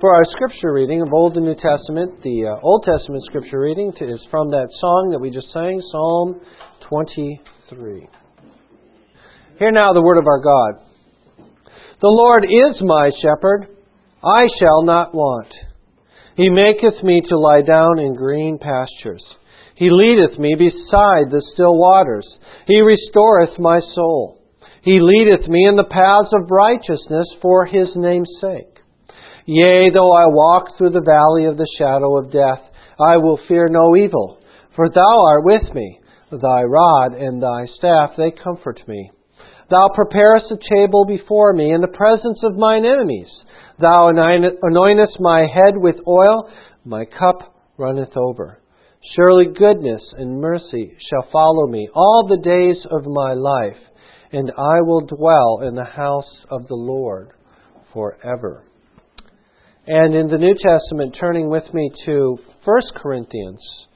For our scripture reading of Old and New Testament, the Old Testament scripture reading is from that song that we just sang, Psalm 23. Hear now the word of our God. The Lord is my shepherd, I shall not want. He maketh me to lie down in green pastures. He leadeth me beside the still waters. He restoreth my soul. He leadeth me in the paths of righteousness for His name's sake. Yea, though I walk through the valley of the shadow of death, I will fear no evil, for Thou art with me. Thy rod and Thy staff, they comfort me. Thou preparest a table before me in the presence of mine enemies. Thou anointest my head with oil, my cup runneth over. Surely goodness and mercy shall follow me all the days of my life, and I will dwell in the house of the Lord forever. And in the New Testament, turning with me to 2 Corinthians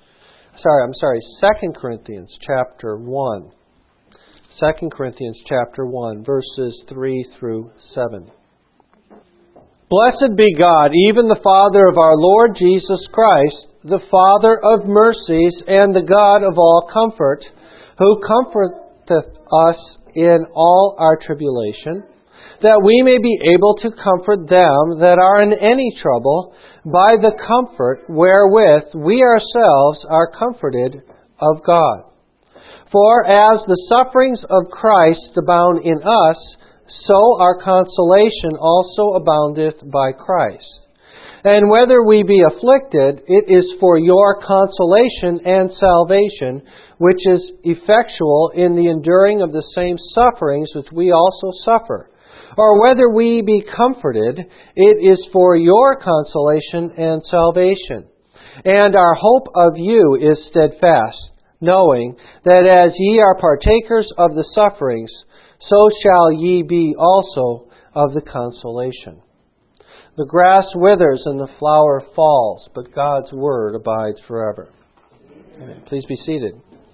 chapter 1. 2 Corinthians chapter 1, verses 3 through 7. Blessed be God, even the Father of our Lord Jesus Christ, the Father of mercies and the God of all comfort, who comforteth us in all our tribulation, that we may be able to comfort them that are in any trouble by the comfort wherewith we ourselves are comforted of God. For as the sufferings of Christ abound in us, so our consolation also aboundeth by Christ. And whether we be afflicted, it is for your consolation and salvation, which is effectual in the enduring of the same sufferings which we also suffer. Or whether we be comforted, it is for your consolation and salvation. And our hope of you is steadfast, knowing that as ye are partakers of the sufferings, so shall ye be also of the consolation. The grass withers and the flower falls, but God's word abides forever. Amen. Please be seated.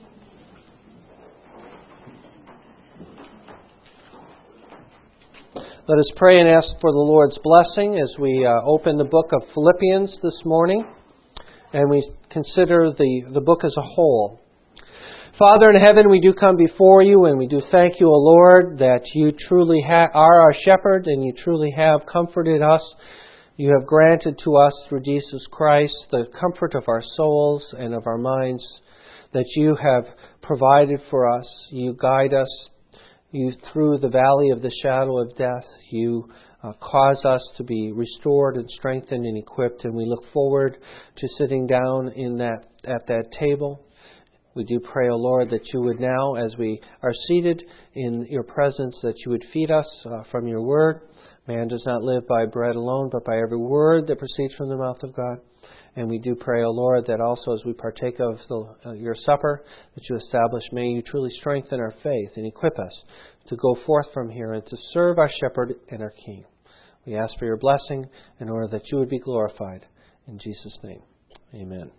Let us pray and ask for the Lord's blessing as we open the book of Philippians this morning and we consider the book as a whole. Father in heaven, we do come before you and we do thank you, O Lord, that you truly are our shepherd and you truly have comforted us. You have granted to us through Jesus Christ the comfort of our souls and of our minds, that you have provided for us. You guide us. You, through the valley of the shadow of death, you cause us to be restored and strengthened and equipped, and we look forward to sitting down at that table. We do pray, O Lord, that you would now, as we are seated in your presence, that you would feed us from your word. Man does not live by bread alone, but by every word that proceeds from the mouth of God. And we do pray, O Lord, that also as we partake of your supper, that you establish, may you truly strengthen our faith and equip us to go forth from here and to serve our shepherd and our king. We ask for your blessing in order that you would be glorified. In Jesus' name, amen.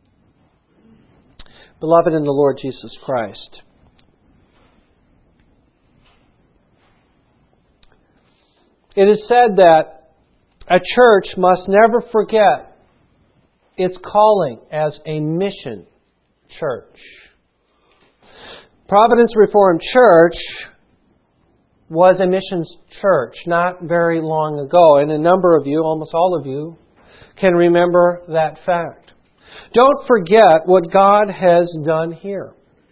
Beloved in the Lord Jesus Christ, it is said that a church must never forget its calling as a mission church. Providence Reformed Church was a missions church not very long ago, and a number of you, almost all of you, can remember that fact. Don't forget what God has done here.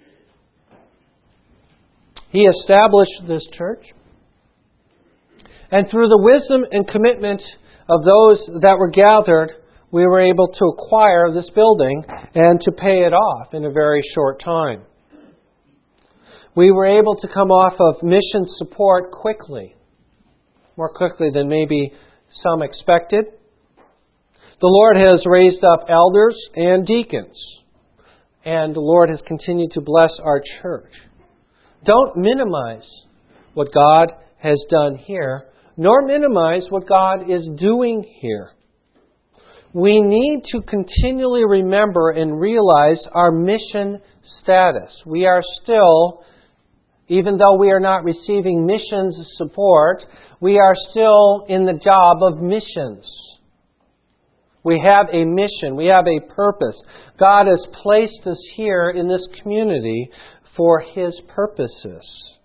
He established this church, and through the wisdom and commitment of those that were gathered, we were able to acquire this building and to pay it off in a very short time. We were able to come off of mission support quickly, more quickly than maybe some expected. The Lord has raised up elders and deacons, and the Lord has continued to bless our church. Don't minimize what God has done here, nor minimize what God is doing here. We need to continually remember and realize our mission status. We are still, even though we are not receiving missions support, we are still in the job of missions. We have a mission. We have a purpose. God has placed us here in this community for His purposes.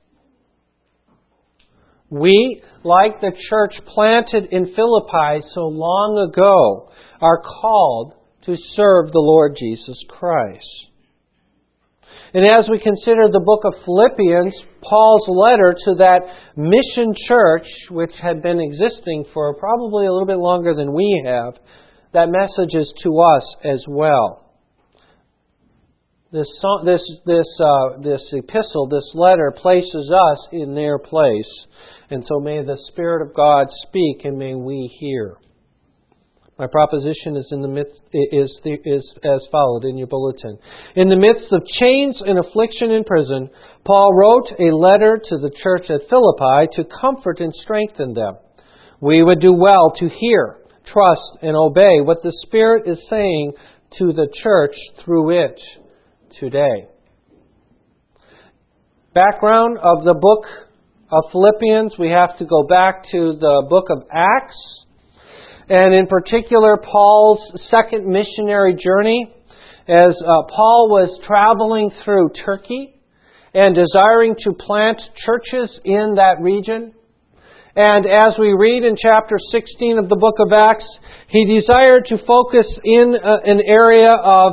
We, like the church planted in Philippi so long ago, are called to serve the Lord Jesus Christ. And as we consider the book of Philippians, Paul's letter to that mission church, which had been existing for probably a little bit longer than we have, that message is to us as well. This epistle, this letter, places us in their place. And so may the Spirit of God speak and may we hear. My proposition is as followed in your bulletin. In the midst of chains and affliction in prison, Paul wrote a letter to the church at Philippi to comfort and strengthen them. We would do well to hear, trust, and obey what the Spirit is saying to the church through it today. Background of the book of Philippians, we have to go back to the book of Acts. And in particular, Paul's second missionary journey, as Paul was traveling through Turkey and desiring to plant churches in that region. And as we read in chapter 16 of the book of Acts, he desired to focus in an area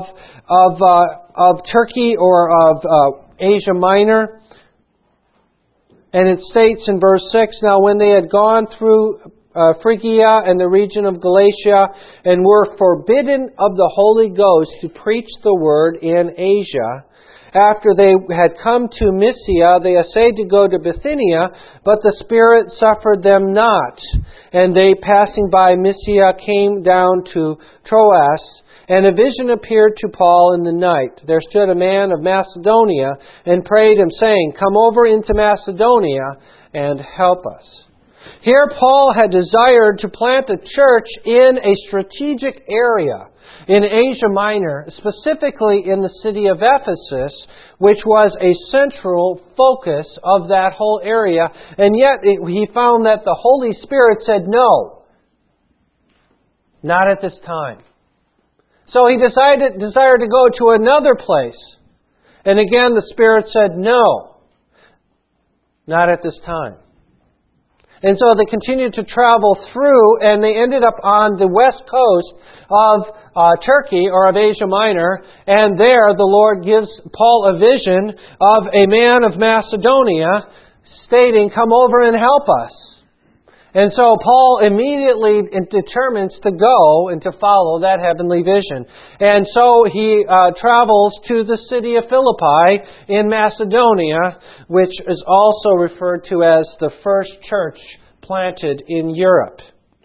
of Turkey or of Asia Minor. And it states in verse 6, "Now when they had gone through Phrygia and the region of Galatia, and were forbidden of the Holy Ghost to preach the word in Asia. After they had come to Mysia, they essayed to go to Bithynia, but the Spirit suffered them not. And they, passing by Mysia, came down to Troas, and a vision appeared to Paul in the night. There stood a man of Macedonia, and prayed him, saying, Come over into Macedonia, and help us." Here Paul had desired to plant a church in a strategic area in Asia Minor, specifically in the city of Ephesus, which was a central focus of that whole area. And yet he found that the Holy Spirit said, no, not at this time. So he desired to go to another place. And again the Spirit said, no, not at this time. And so they continued to travel through, and they ended up on the west coast of Turkey, or of Asia Minor, and there the Lord gives Paul a vision of a man of Macedonia, stating, "Come over and help us." And so Paul immediately determines to go and to follow that heavenly vision. And so he travels to the city of Philippi in Macedonia, which is also referred to as the first church planted in Europe.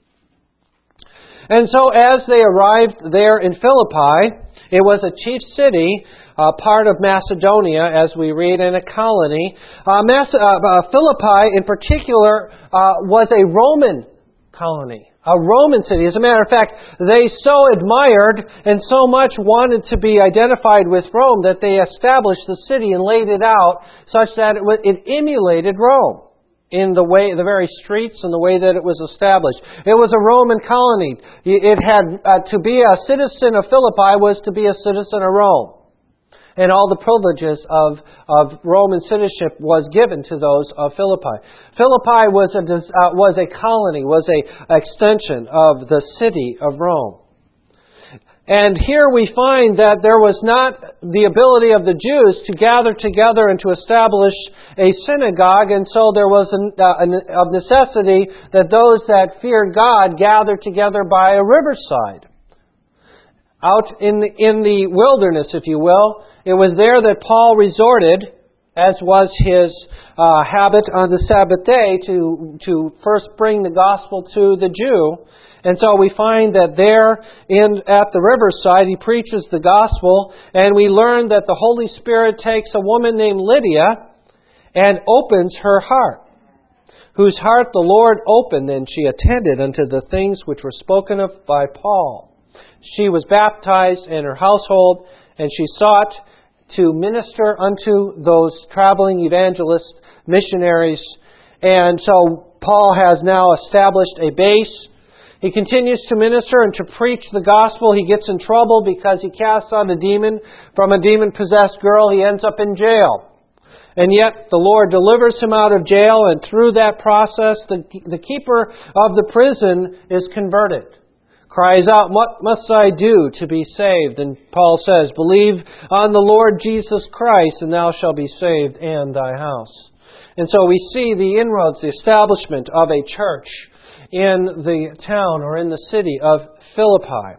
And so as they arrived there in Philippi, it was a chief city, part of Macedonia, as we read, in a colony. Philippi, in particular, was a Roman colony, a Roman city. As a matter of fact, they so admired and so much wanted to be identified with Rome that they established the city and laid it out such that it emulated Rome in the very streets and the way that it was established. It was a Roman colony. It had to be a citizen of Philippi was to be a citizen of Rome. And all the privileges of Roman citizenship was given to those of Philippi. Philippi was a colony, was an extension of the city of Rome. And here we find that there was not the ability of the Jews to gather together and to establish a synagogue, and so there was of necessity that those that feared God gathered together by a riverside. Out in the wilderness, if you will. It was there that Paul resorted, as was his habit on the Sabbath day, to first bring the gospel to the Jew. And so we find that there at the riverside he preaches the gospel, and we learn that the Holy Spirit takes a woman named Lydia and opens her heart, whose heart the Lord opened, and she attended unto the things which were spoken of by Paul. She was baptized in her household, and she sought to minister unto those traveling evangelist missionaries. And so Paul has now established a base. He continues to minister and to preach the gospel. He gets in trouble because he casts out a demon from a demon-possessed girl. He ends up in jail. And yet the Lord delivers him out of jail, and through that process, the keeper of the prison is converted. Cries out, "What must I do to be saved?" And Paul says, "Believe on the Lord Jesus Christ, and thou shalt be saved, and thy house." And so we see the inroads, the establishment of a church in the town or in the city of Philippi.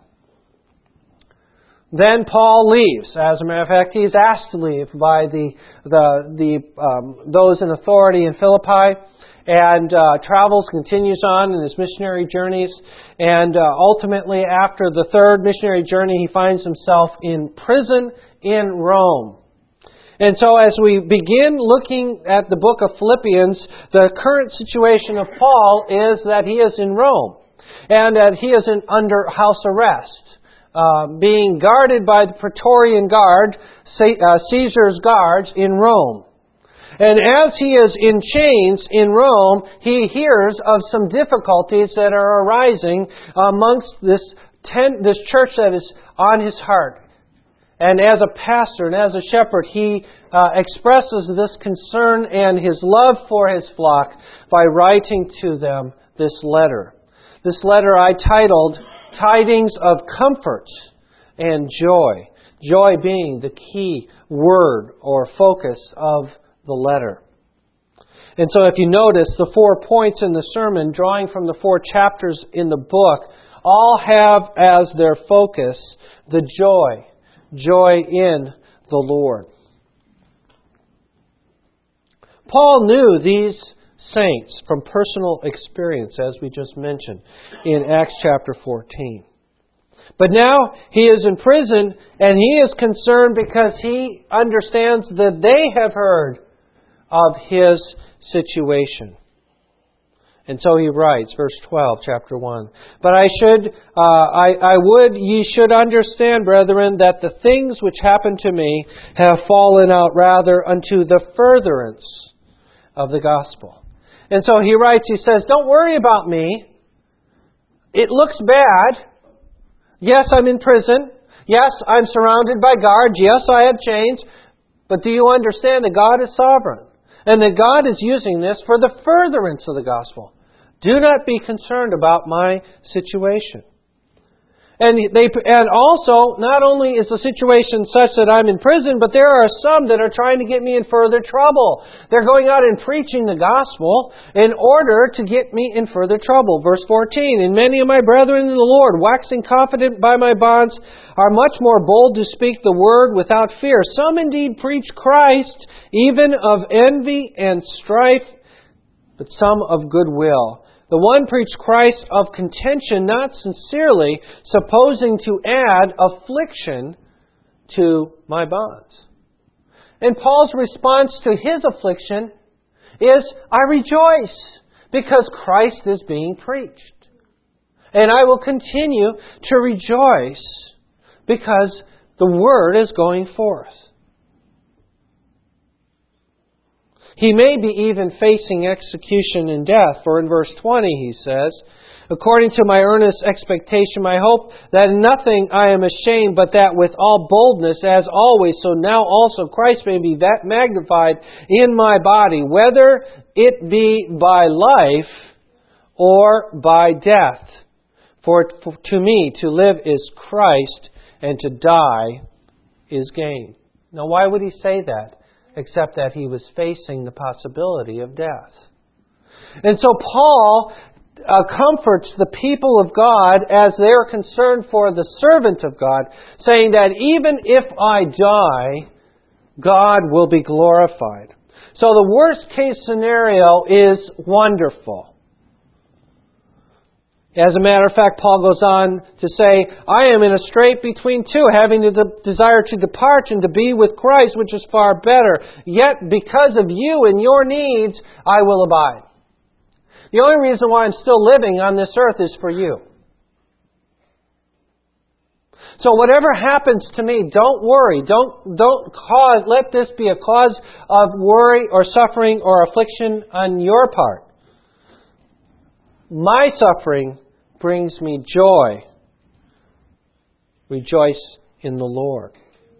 Then Paul leaves. As a matter of fact, he is asked to leave by those in authority in Philippi, and travels, continues on in his missionary journeys. And ultimately, after the third missionary journey, he finds himself in prison in Rome. And so as we begin looking at the book of Philippians, the current situation of Paul is that he is in Rome, and that he is under house arrest, being guarded by the Praetorian Guard, Caesar's guards in Rome. And as he is in chains in Rome, he hears of some difficulties that are arising amongst this church that is on his heart. And as a pastor and as a shepherd, he expresses this concern and his love for his flock by writing to them this letter. This letter I titled, "Tidings of Comfort and Joy." Joy being the key word or focus of the letter. And so if you notice, the 4 points in the sermon, drawing from the 4 chapters in the book, all have as their focus the joy in the Lord. Paul knew these saints from personal experience, as we just mentioned in Acts chapter 14. But now he is in prison, and he is concerned because he understands that they have heard of his situation. And so he writes, verse 12, chapter 1. "But I would ye should understand, brethren, that the things which happened to me have fallen out rather unto the furtherance of the gospel." And so he writes, he says, "Don't worry about me. It looks bad. Yes, I'm in prison. Yes, I'm surrounded by guards. Yes, I have chains. But do you understand that God is sovereign? And that God is using this for the furtherance of the gospel. Do not be concerned about my situation." And also, not only is the situation such that I'm in prison, but there are some that are trying to get me in further trouble. They're going out and preaching the gospel in order to get me in further trouble. Verse 14, "And many of my brethren in the Lord, waxing confident by my bonds, are much more bold to speak the word without fear. Some indeed preach Christ, even of envy and strife, but some of goodwill. The one preached Christ of contention, not sincerely, supposing to add affliction to my bonds." And Paul's response to his affliction is, "I rejoice because Christ is being preached. And I will continue to rejoice because the word is going forth." He may be even facing execution and death, for in verse 20 he says, "According to my earnest expectation, my hope, that in nothing I am ashamed, but that with all boldness, as always, so now also Christ may be magnified in my body, whether it be by life or by death. For to me to live is Christ, and to die is gain." Now why would he say that? Except that he was facing the possibility of death. And so Paul comforts the people of God as they are concerned for the servant of God, saying that even if I die, God will be glorified. So the worst case scenario is wonderful. As a matter of fact, Paul goes on to say, "I am in a strait between two, having the desire to depart and to be with Christ, which is far better. Yet because of you and your needs, I will abide." The only reason why I'm still living on this earth is for you. So whatever happens to me, don't worry. Let this be a cause of worry or suffering or affliction on your part. My suffering brings me joy. Rejoice in the Lord.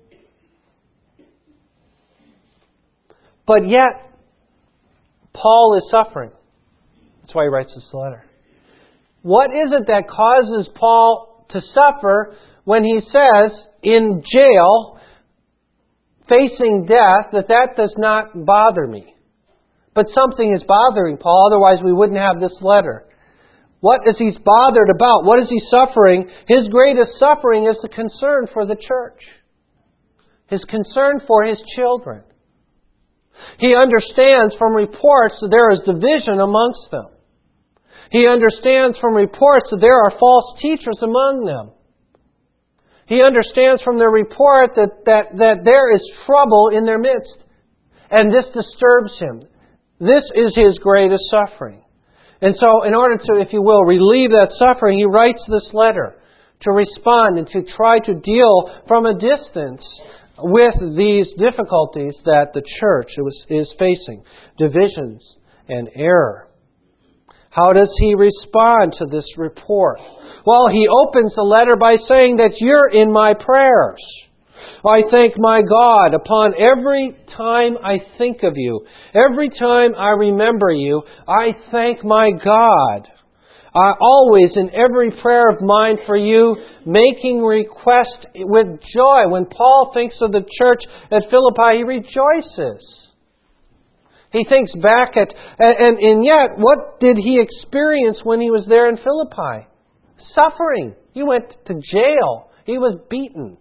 But yet, Paul is suffering. That's why he writes this letter. What is it that causes Paul to suffer when he says, in jail, facing death, that does not bother me? But something is bothering Paul, otherwise we wouldn't have this letter. What is he bothered about? What is he suffering? His greatest suffering is the concern for the church. His concern for his children. He understands from reports that there is division amongst them. He understands from reports that there are false teachers among them. He understands from their report that there is trouble in their midst. And this disturbs him. This is his greatest suffering. And so in order to, if you will, relieve that suffering, he writes this letter to respond and to try to deal from a distance with these difficulties that the church is facing. Divisions and error. How does he respond to this report? Well, he opens the letter by saying that you're in my prayers. I thank my God upon every time I think of you. Every time I remember you, I thank my God. Always in every prayer of mine for you, making request with joy. When Paul thinks of the church at Philippi, he rejoices. He thinks back and yet, what did he experience when he was there in Philippi? Suffering. He went to jail. He was beaten.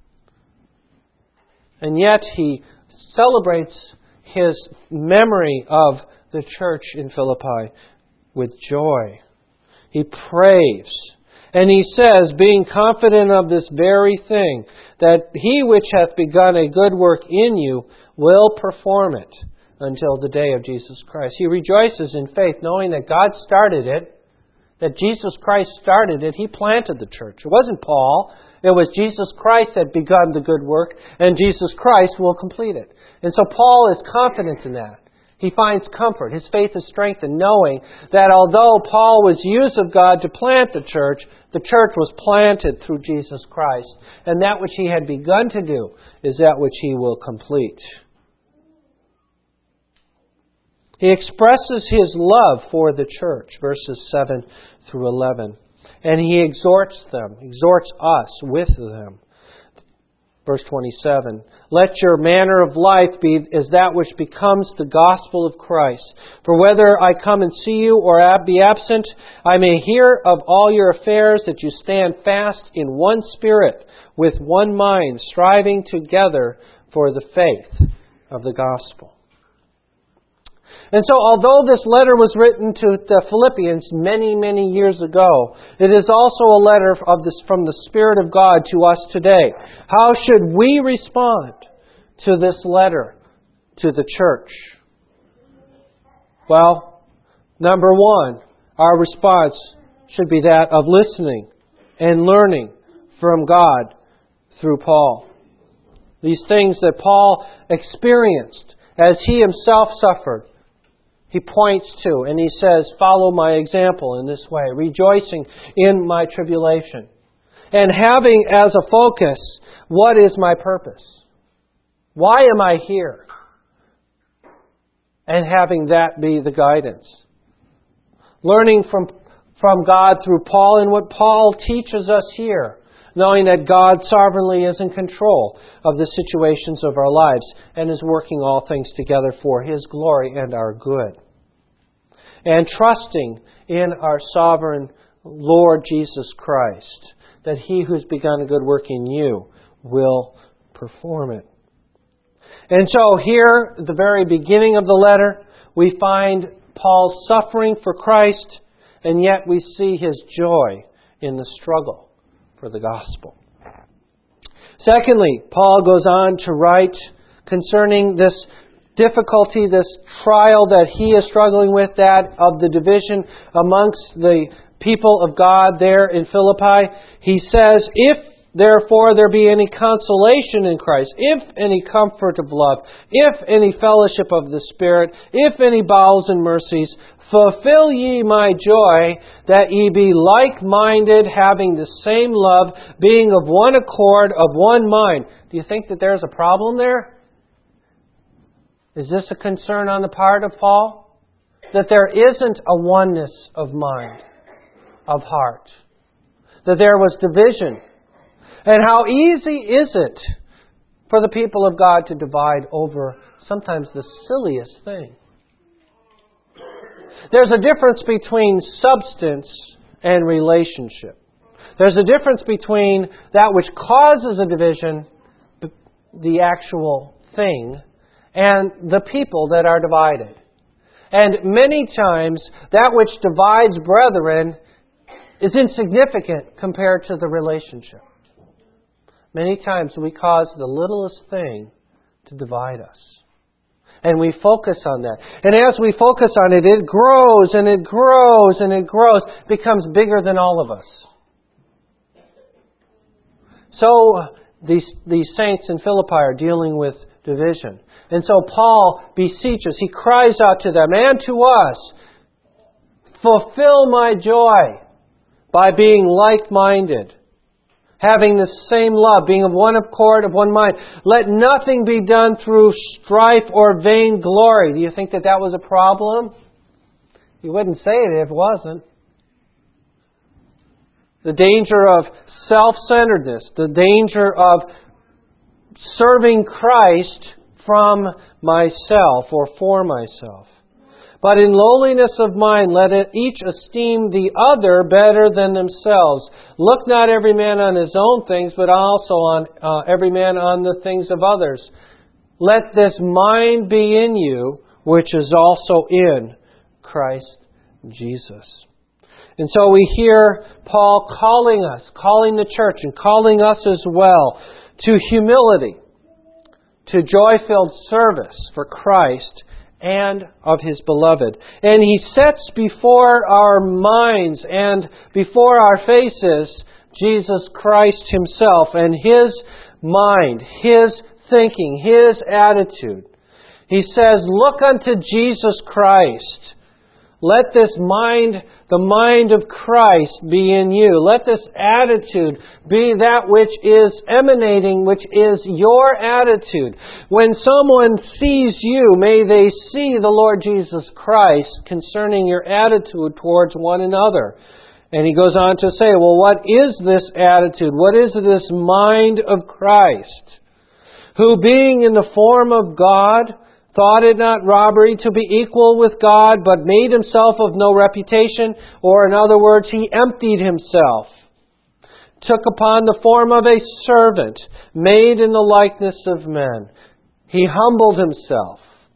And yet he celebrates his memory of the church in Philippi with joy. He prays. And he says, being confident of this very thing, that he which hath begun a good work in you will perform it until the day of Jesus Christ. He rejoices in faith, knowing that God started it, that Jesus Christ started it. He planted the church. It wasn't Paul. It was Jesus Christ that begun the good work, and Jesus Christ will complete it. And so Paul is confident in that. He finds comfort. His faith is strengthened, knowing that although Paul was used of God to plant the church was planted through Jesus Christ. And that which he had begun to do is that which he will complete. He expresses his love for the church, verses 7 through 11. And he exhorts us with them. Verse 27, let your manner of life be as that which becomes the gospel of Christ. For whether I come and see you or be absent, I may hear of all your affairs, that you stand fast in one spirit, with one mind, striving together for the faith of the gospel. And so, although this letter was written to the Philippians many, many years ago, it is also a letter from the Spirit of God to us today. How should we respond to this letter to the church? Well, number one, our response should be that of listening and learning from God through Paul. These things that Paul experienced as he himself suffered, he points to, and he says, follow my example in this way, rejoicing in my tribulation. And having as a focus, what is my purpose? Why am I here? And having that be the guidance. Learning from God through Paul and what Paul teaches us here. Knowing that God sovereignly is in control of the situations of our lives and is working all things together for His glory and our good. And trusting in our sovereign Lord Jesus Christ, that He who's begun a good work in you will perform it. And so here, at the very beginning of the letter, we find Paul's suffering for Christ, and yet we see his joy in the struggle for the gospel. Secondly, Paul goes on to write concerning this difficulty, this trial that he is struggling with, that of the division amongst the people of God there in Philippi. He says, if therefore there be any consolation in Christ, if any comfort of love, if any fellowship of the Spirit, if any bowels and mercies, Fulfill ye my joy, that ye be like-minded, having the same love, being of one accord, of one mind. Do you think that there's a problem there? Is this a concern on the part of Paul? That there isn't a oneness of mind, of heart. That there was division. And how easy is it for the people of God to divide over sometimes the silliest thing? There's a difference between substance and relationship. There's a difference between that which causes a division, the actual thing, and the people that are divided. And many times, that which divides brethren is insignificant compared to the relationship. Many times we cause the littlest thing to divide us. And we focus on that. And as we focus on it, it grows and it grows and it grows, becomes bigger than all of us. So these saints in Philippi are dealing with division. And so Paul beseeches, he cries out to them and to us, fulfill my joy by being like-minded, having the same love, being of one accord, of one mind. Let nothing be done through strife or vain glory. Do you think that was a problem? You wouldn't say it if it wasn't. The danger of self-centeredness, the danger of serving Christ from myself or for myself. But in lowliness of mind, let each esteem the other better than themselves. Look not every man on his own things, but also on every man on the things of others. Let this mind be in you, which is also in Christ Jesus. And so we hear Paul calling the church, and calling us as well, to humility, to joy-filled service for Christ and of His beloved. And He sets before our minds and before our faces Jesus Christ Himself and His mind, His thinking, His attitude. He says, look unto Jesus Christ. Let this mind, the mind of Christ, be in you. Let this attitude be that which is emanating, which is your attitude. When someone sees you, may they see the Lord Jesus Christ concerning your attitude towards one another. And he goes on to say, well, what is this attitude? What is this mind of Christ? Who being in the form of God, thought it not robbery to be equal with God, but made Himself of no reputation, or in other words, He emptied Himself, took upon the form of a servant, made in the likeness of men. He humbled Himself.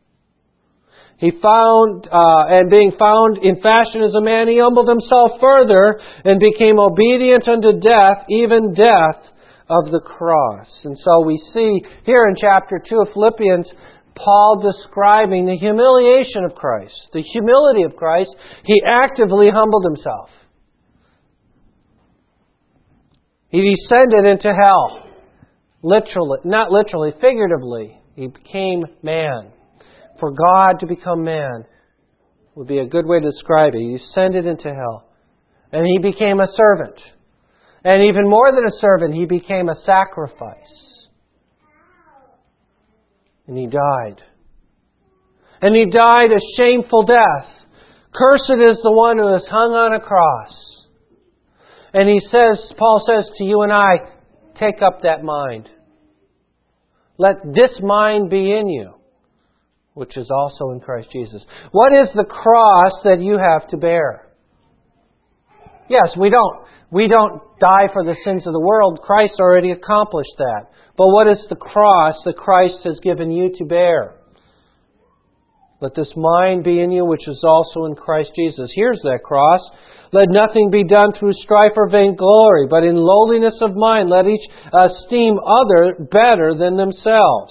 He and being found in fashion as a man, He humbled Himself further, and became obedient unto death, even death of the cross. And so we see here in chapter 2 of Philippians, Paul describing the humiliation of Christ, the humility of Christ. He actively humbled Himself. He descended into hell. Literally, not literally, figuratively. He became man. For God to become man would be a good way to describe it. He descended into hell. And He became a servant. And even more than a servant, He became a sacrifice. And He died. And He died a shameful death. Cursed is the one who is hung on a cross. And Paul says to you and I, take up that mind. Let this mind be in you, which is also in Christ Jesus. What is the cross that you have to bear? Yes, we don't die for the sins of the world. Christ already accomplished that. But what is the cross that Christ has given you to bear? Let this mind be in you, which is also in Christ Jesus. Here's that cross. Let nothing be done through strife or vainglory, but in lowliness of mind let each esteem other better than themselves.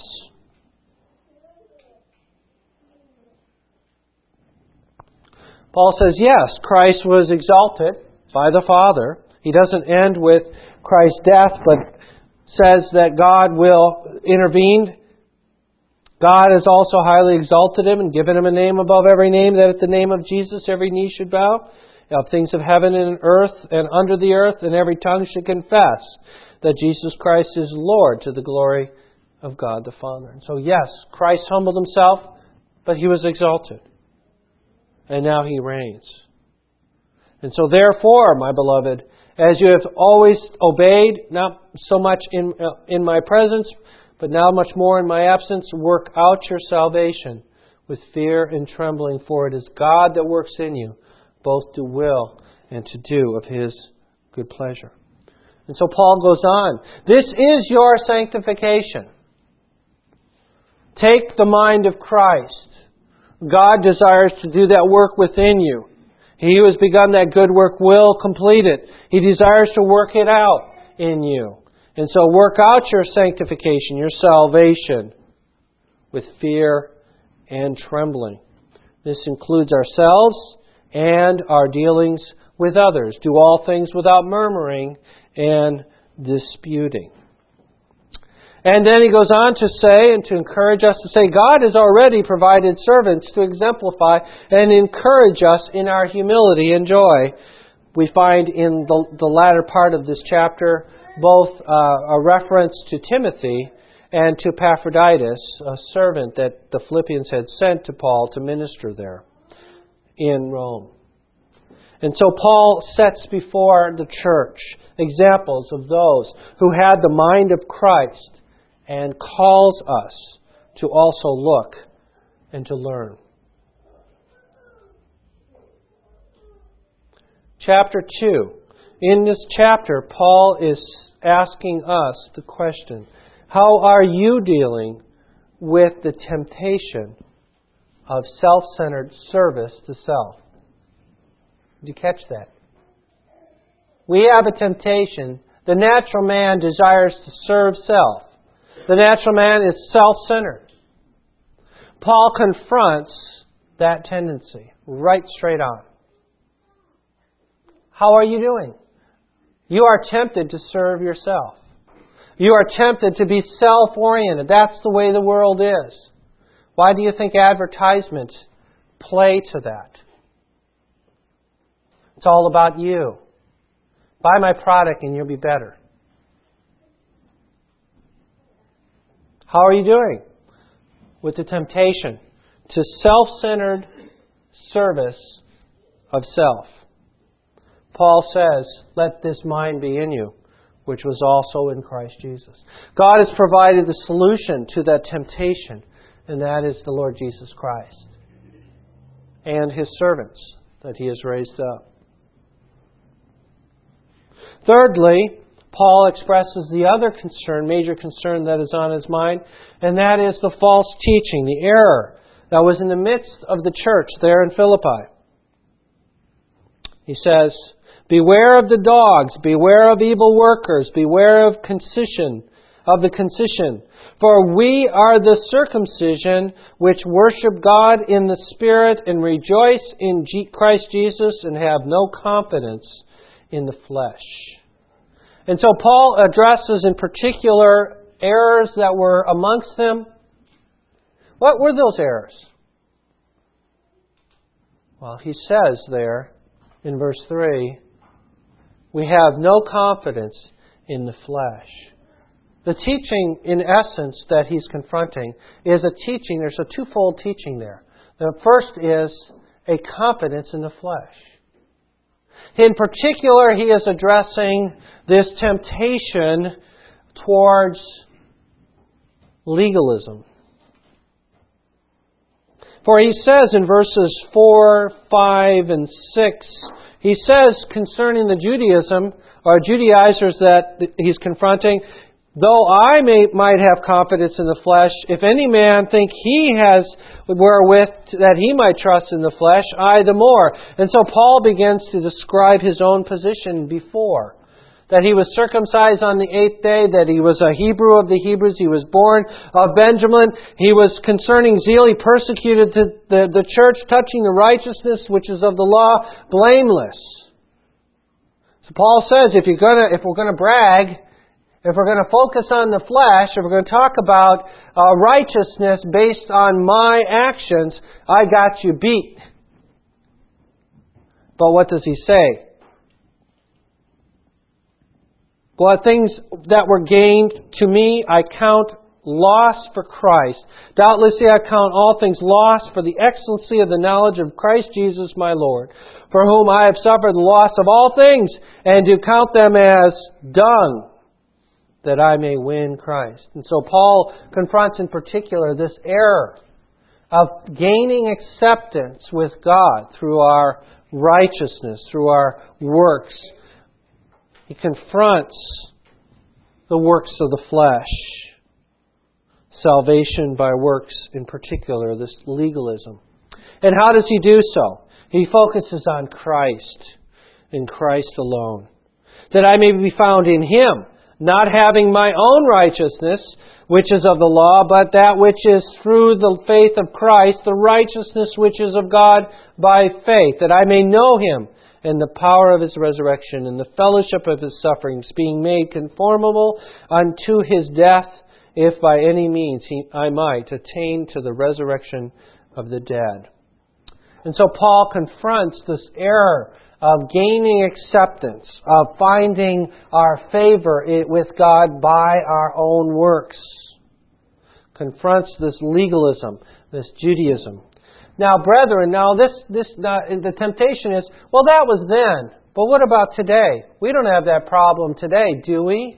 Paul says, yes, Christ was exalted by the Father. He doesn't end with Christ's death, but says that God will intervene God has also highly exalted Him and given Him a name above every name, that at the name of Jesus every knee should bow, of things of heaven and earth and under the earth, and every tongue should confess that Jesus Christ is Lord, to the glory of God the Father. And so yes, Christ humbled Himself, but He was exalted. And now He reigns. And so therefore, my beloved, as you have always obeyed, not so much in my presence, but now much more in my absence, work out your salvation with fear and trembling, for it is God that works in you, both to will and to do of His good pleasure. And so Paul goes on. This is your sanctification. Take the mind of Christ. God desires to do that work within you. He who has begun that good work will complete it. He desires to work it out in you. And so work out your sanctification, your salvation, with fear and trembling. This includes ourselves and our dealings with others. Do all things without murmuring and disputing. And then he goes on to say, and to encourage us to say, God has already provided servants to exemplify and encourage us in our humility and joy. We find in the latter part of this chapter both a reference to Timothy and to Epaphroditus, a servant that the Philippians had sent to Paul to minister there in Rome. And so Paul sets before the church examples of those who had the mind of Christ, and calls us to also look and to learn. Chapter 2. In this chapter, Paul is asking us the question, how are you dealing with the temptation of self-centered service to self? Did you catch that? We have a temptation. The natural man desires to serve self. The natural man is self-centered. Paul confronts that tendency right straight on. How are you doing? You are tempted to serve yourself. You are tempted to be self-oriented. That's the way the world is. Why do you think advertisements play to that? It's all about you. Buy my product and you'll be better. How are you doing with the temptation to self-centered service of self? Paul says, let this mind be in you, which was also in Christ Jesus. God has provided the solution to that temptation, and that is the Lord Jesus Christ and His servants that He has raised up. Thirdly, Paul expresses the other concern, major concern that is on his mind, and that is the false teaching, the error that was in the midst of the church there in Philippi. He says, beware of the dogs, beware of evil workers, beware of the concision. For we are the circumcision which worship God in the Spirit and rejoice in Christ Jesus and have no confidence in the flesh. And so Paul addresses in particular errors that were amongst them. What were those errors? Well, he says there in verse 3, we have no confidence in the flesh. The teaching, in essence, that he's confronting is a teaching. There's a twofold teaching there. The first is a confidence in the flesh. In particular, he is addressing this temptation towards legalism. For he says in verses 4, 5, and 6, he says concerning the Judaizers that he's confronting, though I might have confidence in the flesh, if any man think he has wherewith that he might trust in the flesh, I the more. And so Paul begins to describe his own position before. That he was circumcised on the 8th day, that he was a Hebrew of the Hebrews, he was born of Benjamin. He was concerning zeal, he persecuted the church, touching the righteousness which is of the law, blameless. So Paul says, if we're going to brag, if we're going to focus on the flesh, if we're going to talk about righteousness based on my actions, I got you beat. But what does he say? Well, things that were gained to me, I count loss for Christ. Doubtlessly I count all things lost for the excellency of the knowledge of Christ Jesus my Lord, for whom I have suffered the loss of all things, and do count them as dung, that I may win Christ. And so Paul confronts in particular this error of gaining acceptance with God through our righteousness, through our works. He confronts the works of the flesh. Salvation by works in particular, this legalism. And how does he do so? He focuses on Christ, in Christ alone. That I may be found in Him, not having my own righteousness, which is of the law, but that which is through the faith of Christ, the righteousness which is of God by faith, that I may know Him and the power of His resurrection and the fellowship of His sufferings, being made conformable unto His death, if by any means I might attain to the resurrection of the dead. And so Paul confronts this error of gaining acceptance, of finding our favor with God by our own works. Confronts this legalism, this Judaism. Now, brethren, the temptation is, well, that was then. But what about today? We don't have that problem today, do we?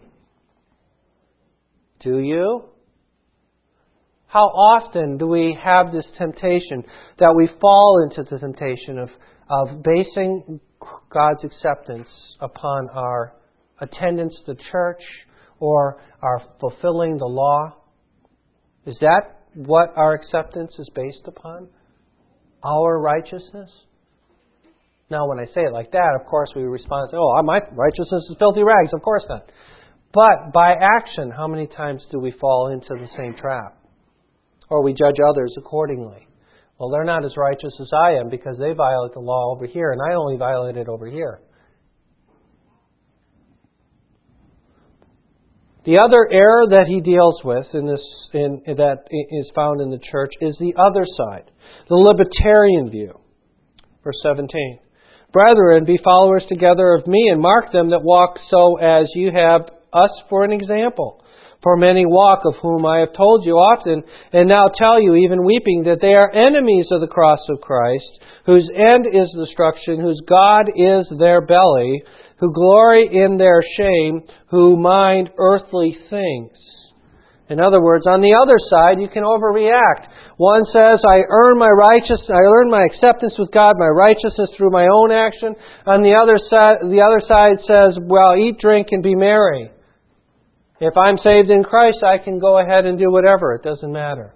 Do you? How often do we have this temptation that we fall into the temptation of basing God's acceptance upon our attendance to church or our fulfilling the law? Is that what our acceptance is based upon? Our righteousness? Now, when I say it like that, of course we respond, oh, my righteousness is filthy rags. Of course not. But by action, how many times do we fall into the same trap? Or we judge others accordingly. Well, they're not as righteous as I am because they violate the law over here, and I only violate it over here. The other error that he deals with that is found in the church is the other side, the libertarian view. Verse 17. Brethren, be followers together of me, and mark them that walk so as you have us for an example. For many walk, of whom I have told you often, and now tell you, even weeping, that they are enemies of the cross of Christ, whose end is destruction, whose God is their belly, who glory in their shame, who mind earthly things. In other words, on the other side, you can overreact. One says, I earn my acceptance with God, my righteousness through my own action. On the other side says, well, eat, drink, and be merry. If I'm saved in Christ, I can go ahead and do whatever. It doesn't matter.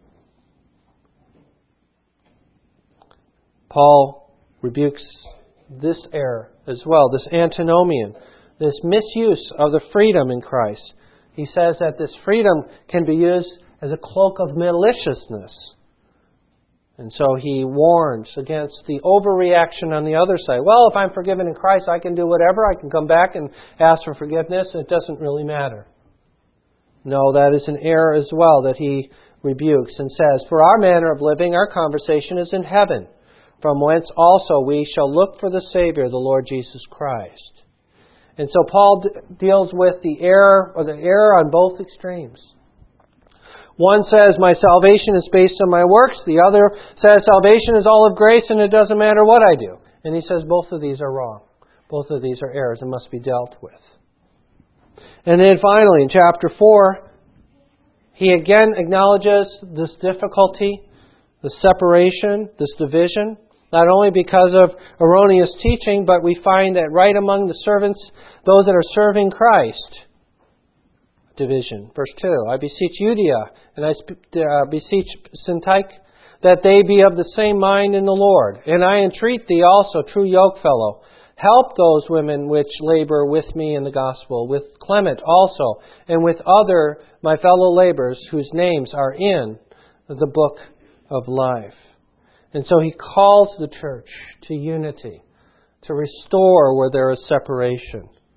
Paul rebukes this error as well, this antinomian, this misuse of the freedom in Christ. He says that this freedom can be used as a cloak of maliciousness. And so he warns against the overreaction on the other side. Well, if I'm forgiven in Christ, I can do whatever. I can come back and ask for forgiveness, and it doesn't really matter. No, that is an error as well that he rebukes and says, for our manner of living, our conversation is in heaven, from whence also we shall look for the Savior, the Lord Jesus Christ. And so Paul deals with the error on both extremes. One says, my salvation is based on my works. The other says, salvation is all of grace and it doesn't matter what I do. And he says both of these are wrong. Both of these are errors and must be dealt with. And then finally, in chapter 4, he again acknowledges this difficulty, the separation, this division, not only because of erroneous teaching, but we find that right among the servants, those that are serving Christ, division. Verse 2, I beseech Euodia and I beseech Syntyche that they be of the same mind in the Lord. And I entreat thee also, true yokefellow, help those women which labor with me in the gospel, with Clement also, and with other my fellow laborers whose names are in the book of life. And so he calls the church to unity, to restore where there is separation,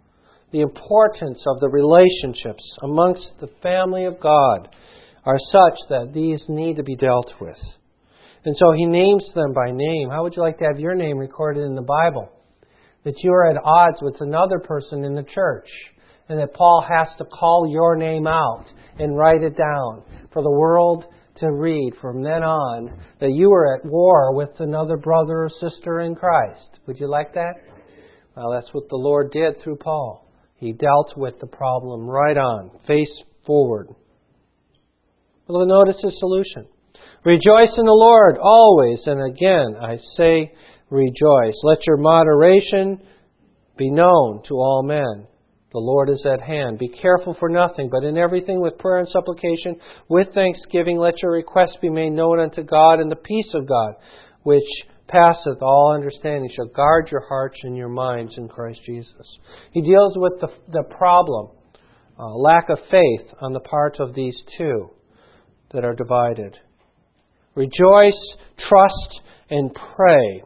the importance of the relationships amongst the family of God are such that these need to be dealt with. And so He names them by name. How would you like to have your name recorded in the Bible? That you are at odds with another person in the church, and that Paul has to call your name out and write it down for the world to read from then on, that you are at war with another brother or sister in Christ. Would you like that? Well, that's what the Lord did through Paul. He dealt with the problem right on, face forward. Well, notice the solution. Rejoice in the Lord always, and again I say rejoice. Let your moderation be known to all men. The Lord is at hand. Be careful for nothing, but in everything with prayer and supplication, with thanksgiving, let your requests be made known unto God, and the peace of God, which passeth all understanding, shall guard your hearts and your minds in Christ Jesus. He deals with the problem, lack of faith on the part of these two that are divided. Rejoice, trust, and pray.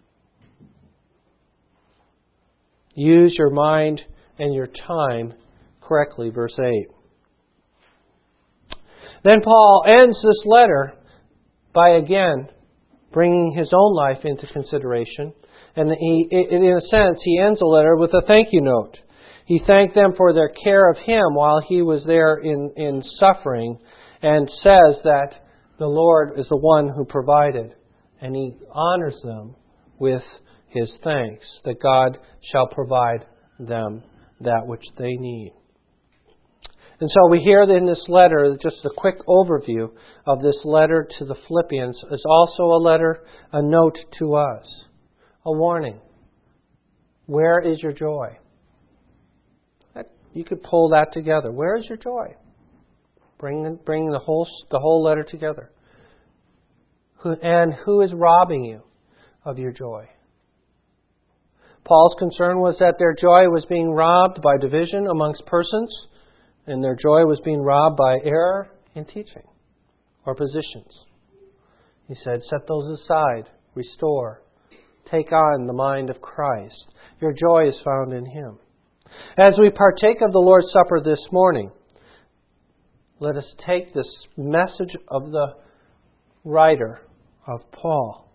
Use your mind and your time correctly. Verse 8. Then Paul ends this letter by again bringing his own life into consideration. And in a sense, he ends the letter with a thank you note. He thanked them for their care of him while he was there in suffering, and says that the Lord is the one who provided. And he honors them with his thanks, that God shall provide them that which they need. And so we hear in this letter, just a quick overview of this letter to the Philippians, is also a note to us, a warning. Where is your joy? You could pull that together. Where is your joy? Bring the whole letter together. And who is robbing you of your joy? Paul's concern was that their joy was being robbed by division amongst persons, and their joy was being robbed by error in teaching or positions. He said, set those aside, restore, take on the mind of Christ. Your joy is found in Him. As we partake of the Lord's Supper this morning, let us take this message of the writer of Paul.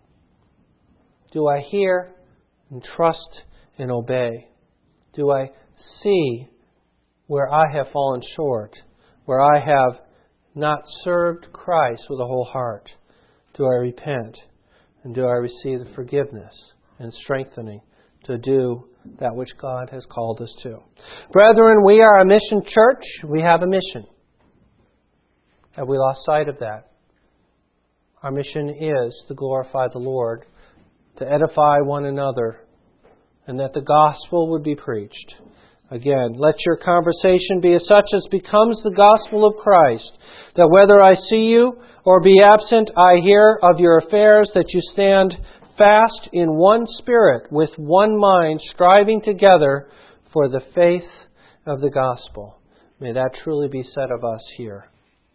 Do I hear and trust and obey? Do I see where I have fallen short, where I have not served Christ with a whole heart? Do I repent? And do I receive the forgiveness and strengthening to do that which God has called us to? Brethren, we are a mission church. We have a mission. Have we lost sight of that? Our mission is to glorify the Lord, to edify one another, and that the gospel would be preached. Again, let your conversation be as such as becomes the gospel of Christ, that whether I see you or be absent, I hear of your affairs, that you stand fast in one spirit, with one mind, striving together for the faith of the gospel. May that truly be said of us here.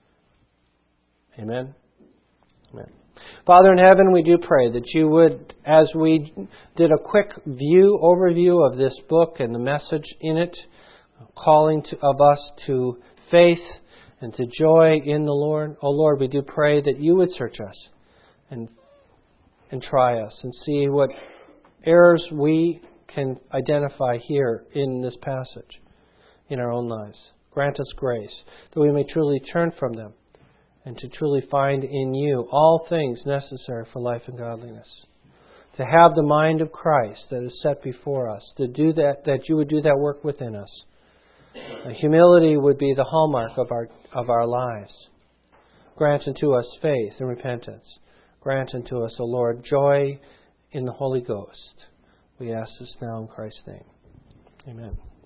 Amen. Amen. Father in heaven, we do pray that you would, as we did a quick overview of this book and the message in it, calling of us to faith and to joy in the Lord. Oh Lord, we do pray that you would search us and try us and see what errors we can identify here in this passage in our own lives. Grant us grace that we may truly turn from them and to truly find in you all things necessary for life and godliness. To have the mind of Christ that is set before us. To do that you would do that work within us. Humility would be the hallmark of our lives. Grant unto us faith and repentance. Grant unto us, O Lord, joy in the Holy Ghost. We ask this now in Christ's name. Amen.